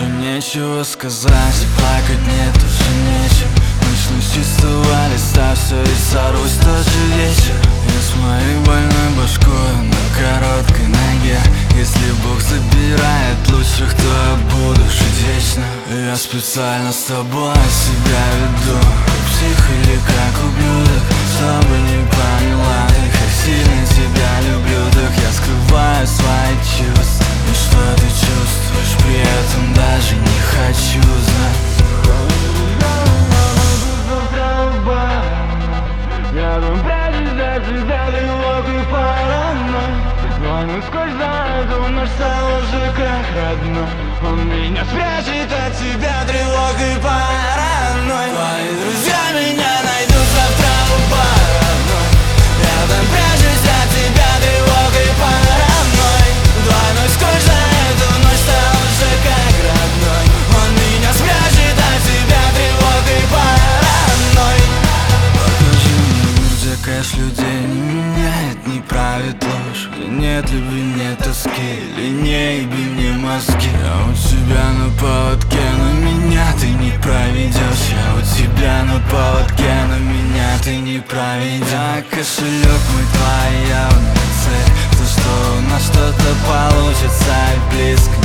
уже нечего сказать, плакать нет уже нечем. Начну с чистого листа, все и сорусь тот же вечер. Я с моей больной башкой на короткой ноге. Если Бог забирает лучших, то я буду жить вечно. Я специально с тобой себя веду, псих или как ублюдок, чтобы не поняла ты, как сильно тебя люблю. Так я скрываю свои чувства, и что ты чувствуешь, при этом даже не хочу знать. Рядом прячусь от тебя тревог и паранойй. Звоню сквозь залу, наш стал уже как родной. Он меня спрячет от тебя тревог и паранойй. Твои друзья меня найдут завтра у паранойй. Рядом прячусь от тебя тревог и паранойй. Двойной сквозь эту ночь стал уже как родной. Он меня спрячет от тебя тревог и паранойй. Покажи мне мир, где кэш людей не меняет, не правит ложь. Где нет любви, нет тоски, линейки, не мозги. А у тебя на поводке, но меня ты не проведешь. Я у тебя на поводке, но меня ты не проведешь. А кошелек мой, твоя явная цель, то что у нас что-то получится и близко